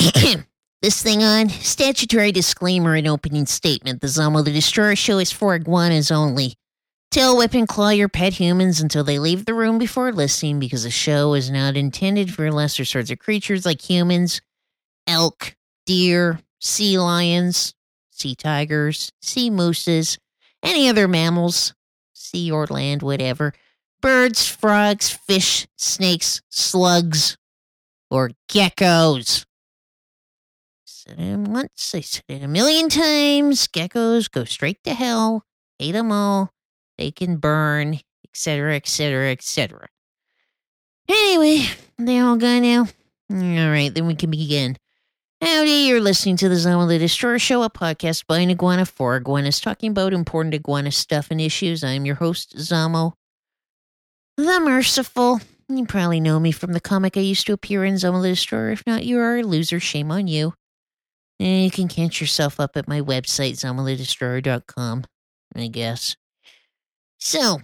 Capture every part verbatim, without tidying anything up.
This thing on? Statutory disclaimer and opening statement. The Zomo the Destroyer show is for iguanas only. Tail whip and claw your pet humans until they leave the room before listening, because the show is not intended for lesser sorts of creatures like humans, elk, deer, sea lions, sea tigers, sea mooses, any other mammals, sea or land, whatever, birds, frogs, fish, snakes, slugs, or geckos. Said it once, I said it a million times. Geckos go straight to hell. Hate them all. They can burn, et cetera, et cetera, et cetera. Anyway, they all gone now? All right, then we can begin. Howdy, you're listening to the Zomo the Destroyer Show, a podcast by an iguana for iguanas, talking about important iguana stuff and issues. I'm your host, Zomo the Merciful. You probably know me from the comic I used to appear in, Zomo the Destroyer. If not, you are a loser. Shame on you. And you can catch yourself up at my website, zomo the destroyer dot com, I guess. So,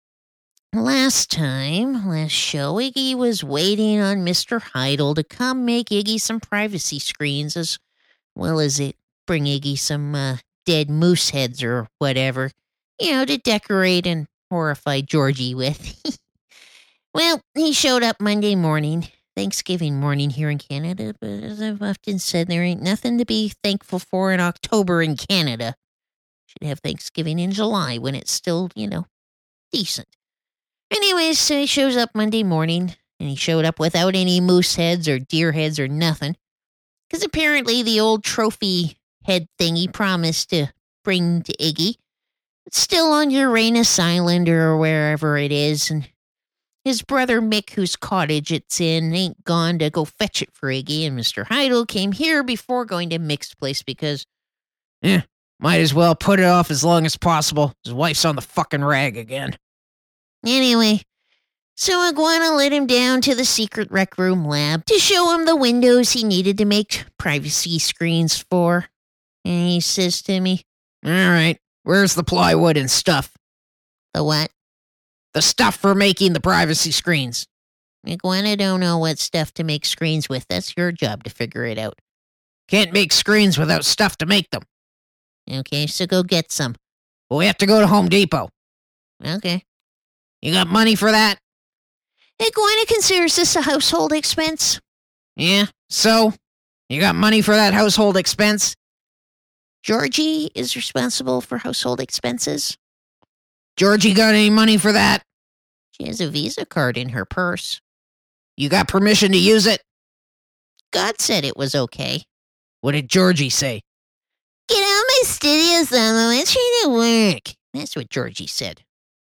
last time, last show, Iggy was waiting on Mister Heidel to come make Iggy some privacy screens, as well as it bring Iggy some uh, dead moose heads or whatever, you know, to decorate and horrify Georgie with. Well, he showed up Monday morning, Thanksgiving morning here in Canada, but as I've often said, there ain't nothing to be thankful for in October in Canada. Should have Thanksgiving in July when it's still, you know, decent. Anyways, so he shows up Monday morning, and he showed up without any moose heads or deer heads or nothing, because apparently the old trophy head thing he promised to bring to Iggy, it's still on Uranus Island or wherever it is, and his brother Mick, whose cottage it's in, ain't gone to go fetch it for Iggy, and Mister Heidel came here before going to Mick's place because, eh, might as well put it off as long as possible. His wife's on the fucking rag again. Anyway, so Iguana led him down to the secret rec room lab to show him the windows he needed to make privacy screens for. And he says to me, all right, where's the plywood and stuff? The what? The stuff for making the privacy screens. Iguana don't know what stuff to make screens with. That's your job to figure it out. Can't make screens without stuff to make them. Okay, so go get some. Well, we have to go to Home Depot. Okay. You got money for that? Iguana considers this a household expense. Yeah, so? You got money for that household expense? Georgie is responsible for household expenses. Georgie got any money for that? She has a Visa card in her purse. You got permission to use it? God said it was okay. What did Georgie say? Get out of my studio, Zomo. I'm trying to work. That's what Georgie said.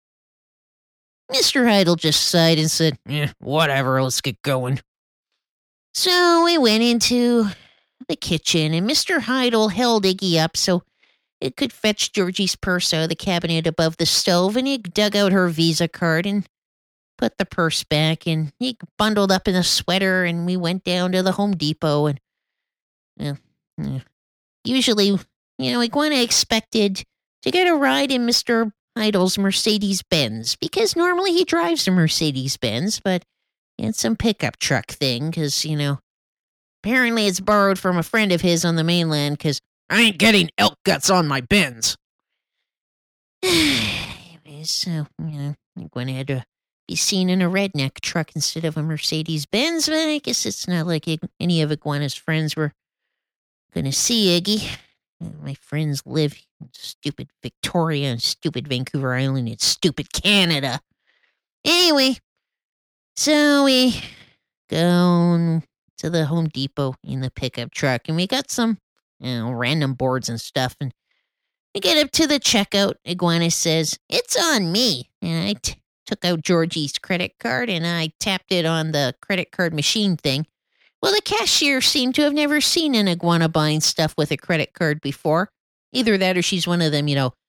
Mister Heidel just sighed and said, eh, whatever, let's get going. So we went into the kitchen, and Mister Heidel held Iggy up so it could fetch Georgie's purse out of the cabinet above the stove, and he dug out her Visa card and put the purse back, and he bundled up in a sweater, and we went down to the Home Depot, and uh, uh, usually, you know, Iguana expected to get a ride in Mister Heidel's Mercedes-Benz, because normally he drives a Mercedes-Benz, but it's some pickup truck thing, because, you know, apparently it's borrowed from a friend of his on the mainland, because I ain't getting elk guts on my Benz. Anyways, so, you know, Iguana had to be seen in a redneck truck instead of a Mercedes-Benz, but I guess it's not like any of Iguana's friends were going to see Iggy. My friends live in stupid Victoria and stupid Vancouver Island and stupid Canada. Anyway, so we go to the Home Depot in the pickup truck, and we got some, you know, random boards and stuff, and we get up to the checkout. Iguana says, it's on me. And I t- took out Georgie's credit card, and I tapped it on the credit card machine thing. Well, the cashier seemed to have never seen an iguana buying stuff with a credit card before. Either that or she's one of them, you know,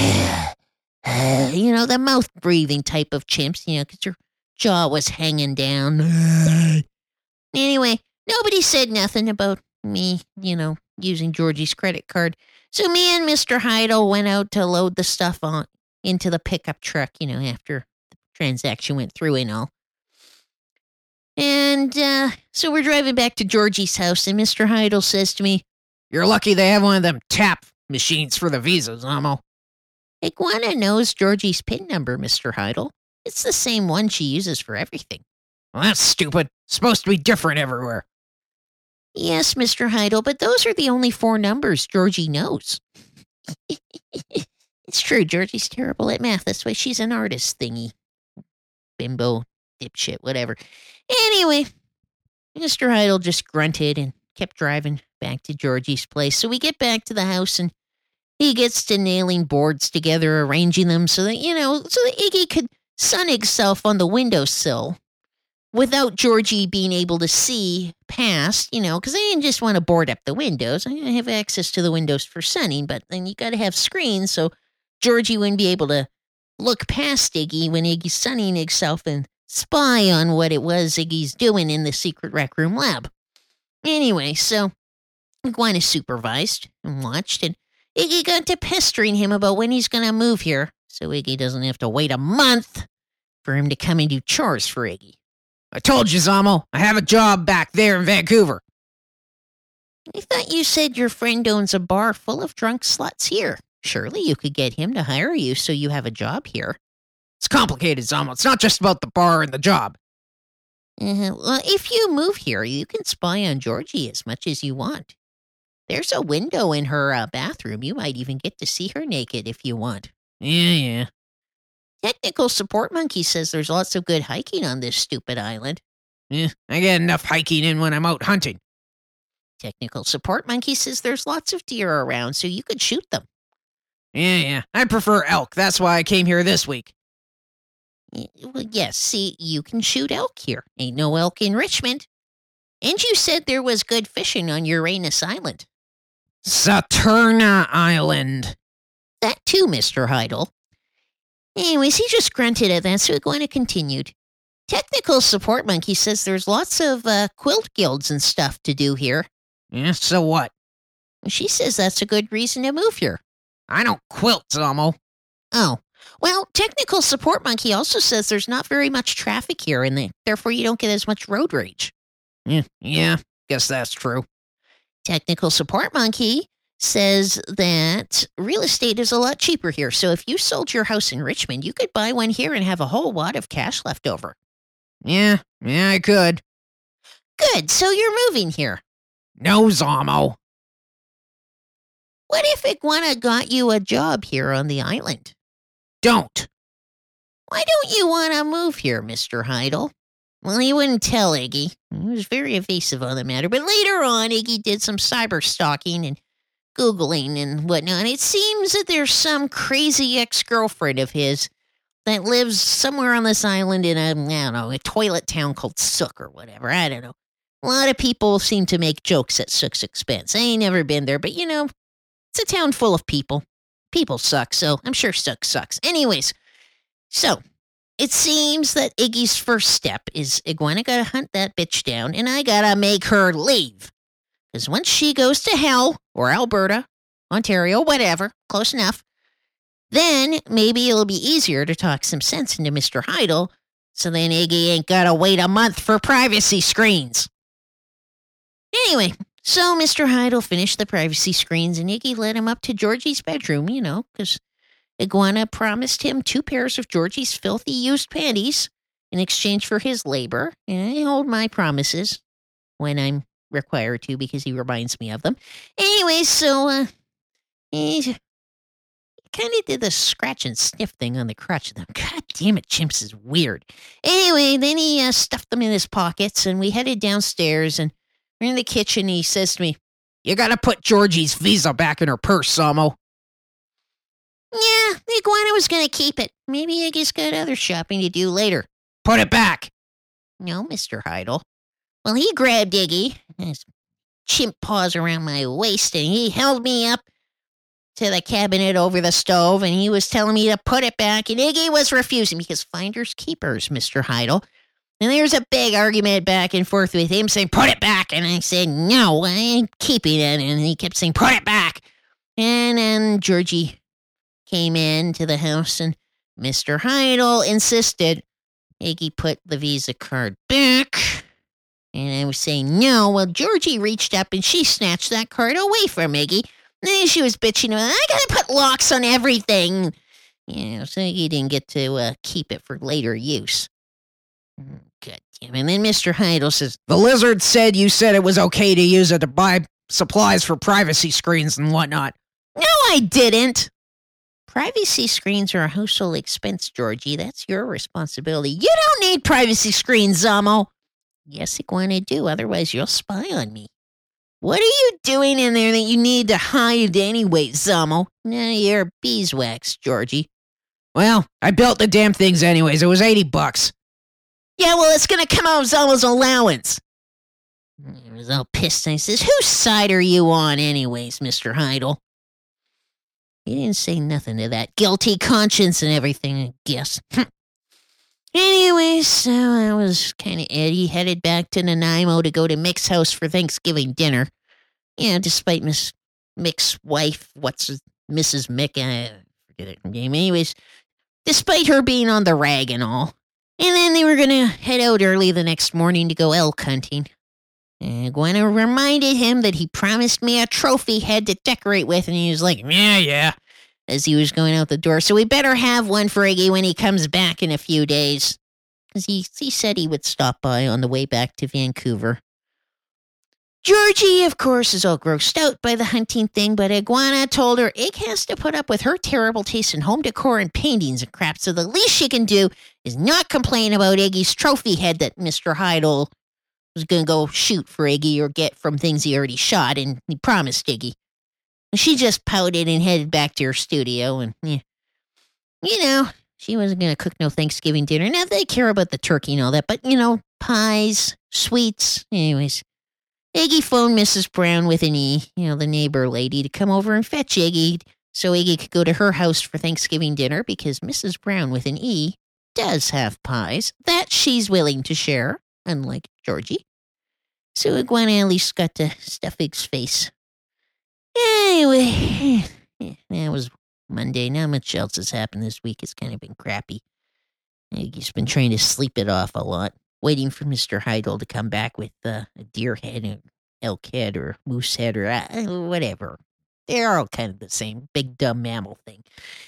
you know, the mouth-breathing type of chimps, you know, because her jaw was hanging down. Anyway, nobody said nothing about me, you know, using Georgie's credit card. So me and Mister Heidel went out to load the stuff on into the pickup truck, you know, after the transaction went through and all. And uh, so we're driving back to Georgie's house, and Mister Heidel says to me, You're lucky they have one of them tap machines for the visas, Zamo. Iguana knows Georgie's PIN number, Mister Heidel. It's the same one she uses for everything. Well, that's stupid. It's supposed to be different everywhere. Yes, Mister Heidel, but those are the only four numbers Georgie knows. It's true, Georgie's terrible at math. That's why she's an artist thingy. Bimbo, dipshit, whatever. Anyway, Mister Heidel just grunted and kept driving back to Georgie's place. So we get back to the house, and he gets to nailing boards together, arranging them so that, you know, so that Iggy could sun himself on the windowsill without Georgie being able to see past, you know, because I didn't just want to board up the windows. I didn't have access to the windows for sunning, but then you got to have screens so Georgie wouldn't be able to look past Iggy when Iggy's sunning himself and spy on what it was Iggy's doing in the secret rec room lab. Anyway, so Iguana supervised and watched, and Iggy got to pestering him about when he's going to move here, so Iggy doesn't have to wait a month for him to come and do chores for Iggy. I told you, Zamo. I have a job back there in Vancouver. I thought you said your friend owns a bar full of drunk sluts here. Surely you could get him to hire you so you have a job here. It's complicated, Zamo. It's not just about the bar and the job. Uh, well, if you move here, you can spy on Georgie as much as you want. There's a window in her uh, bathroom. You might even get to see her naked if you want. Yeah, yeah. Technical Support Monkey says there's lots of good hiking on this stupid island. Yeah, I get enough hiking in when I'm out hunting. Technical Support Monkey says there's lots of deer around, so you could shoot them. Yeah, yeah. I prefer elk. That's why I came here this week. Well, yes, see, you can shoot elk here. Ain't no elk in Richmond. And you said there was good fishing on Uranus Island. Saturna Island. That too, Mister Heidel. Anyways, he just grunted at that, so Iguana continued. Technical Support Monkey says there's lots of uh, quilt guilds and stuff to do here. Yeah, so what? She says that's a good reason to move here. I don't quilt, Zamo. Oh. Well, Technical Support Monkey also says there's not very much traffic here, and the, therefore you don't get as much road rage. Yeah, yeah, guess that's true. Technical Support Monkey says that real estate is a lot cheaper here, so if you sold your house in Richmond, you could buy one here and have a whole wad of cash left over. Yeah, yeah, I could. Good, so you're moving here. No, Zamo. What if Iguana got you a job here on the island? Don't. Why don't you want to move here, Mister Heidel? Well, he wouldn't tell Iggy. He was very evasive on the matter, but later on, Iggy did some cyber stalking and Googling and whatnot. It seems that there's some crazy ex-girlfriend of his that lives somewhere on this island in a, I don't know, a toilet town called Sook or whatever. I don't know. A lot of people seem to make jokes at Sook's expense. I ain't never been there, but you know, it's a town full of people. People suck, so I'm sure Sook sucks. Anyways, so it seems that Iggy's first step is Iguana gotta hunt that bitch down, and I gotta make her leave. Because once she goes to hell, or Alberta, Ontario, whatever, close enough, then maybe it'll be easier to talk some sense into Mister Heidel, so then Iggy ain't gotta wait a month for privacy screens. Anyway, so Mister Heidel finished the privacy screens, and Iggy led him up to Georgie's bedroom, you know, because Iguana promised him two pairs of Georgie's filthy used panties in exchange for his labor, and I hold my promises when I'm required to because he reminds me of them. Anyway, so uh, he kind of did the scratch and sniff thing on the crotch of them. God damn it, chimps is weird. Anyway, then he uh, stuffed them in his pockets, and we headed downstairs, and we're in the kitchen. He says to me, You gotta put Georgie's visa back in her purse, Samo. Yeah, the Iguana was going to keep it. Maybe Iggy's got other shopping to do later. Put it back. No, Mister Heidel. Well, he grabbed Iggy, his chimp paws around my waist, and he held me up to the cabinet over the stove, and he was telling me to put it back, and Iggy was refusing because finders keepers, Mister Heidel. And there's a big argument back and forth with him saying, put it back. And I said, no, I ain't keeping it. And he kept saying, put it back. And then Georgie came in to the house, and Mister Heidel insisted Iggy put the Visa card back. And I was saying no. Well, Georgie reached up and she snatched that card away from Iggy. And then she was bitching about, I gotta put locks on everything. You know, so Iggy didn't get to uh, keep it for later use. God damn it. And then Mister Heidel says, The lizard said you said it was okay to use it to buy supplies for privacy screens and whatnot. No, I didn't. Privacy screens are a household expense, Georgie. That's your responsibility. You don't need privacy screens, Zamo. Yes, Iguana do. Otherwise, you'll spy on me. What are you doing in there that you need to hide anyway, Zamo? Nah, you're beeswax, Georgie. Well, I built the damn things anyways. It was eighty bucks. Yeah, well, it's going to come out of Zamo's allowance. He was all pissed and he says, whose side are you on anyways, Mister Heidel? He didn't say nothing to that guilty conscience and everything, I guess. Anyway, so I was kind of eddy, headed back to Nanaimo to go to Mick's house for Thanksgiving dinner. Yeah, despite Miss Mick's wife, what's his, Missus Mick, I forget her name. Anyways, despite her being on the rag and all. And then they were going to head out early the next morning to go elk hunting. And Gwenna reminded him that he promised me a trophy head to decorate with, and he was like, yeah, yeah, as he was going out the door. So we better have one for Iggy when he comes back in a few days. Because he, he said he would stop by on the way back to Vancouver. Georgie, of course, is all grossed out by the hunting thing, but Iguana told her Ig has to put up with her terrible taste in home decor and paintings and crap, so the least she can do is not complain about Iggy's trophy head that Mister Heidel was going to go shoot for Iggy or get from things he already shot, and he promised Iggy. And she just pouted and headed back to her studio, and, yeah, you know, she wasn't going to cook no Thanksgiving dinner. Now, they care about the turkey and all that, but, you know, pies, sweets, anyways. Iggy phoned Missus Brown with an E, you know, the neighbor lady, to come over and fetch Iggy so Iggy could go to her house for Thanksgiving dinner because Missus Brown with an E does have pies that she's willing to share, unlike Georgie. So Iguana at least got to stuff Ig's face. Anyway, that was Monday. Not much else has happened this week. It's kind of been crappy. Iggy's been trying to sleep it off a lot. Waiting for Mister Heidel to come back with uh, a deer head, or elk head, or moose head, or uh, whatever. They're all kind of the same big dumb mammal thing.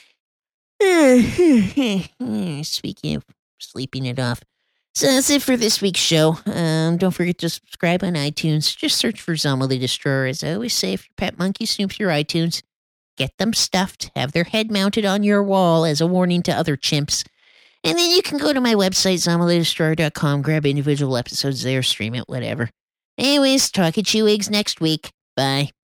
Speaking of sleeping it off. So that's it for this week's show. Um, don't forget to subscribe on iTunes. Just search for Zamo the Destroyer. As I always say, if your pet monkey snoops your iTunes, get them stuffed. Have their head mounted on your wall as a warning to other chimps. And then you can go to my website, zamo the destroyer dot com, grab individual episodes there, stream it, whatever. Anyways, talk at you Iggs next week. Bye.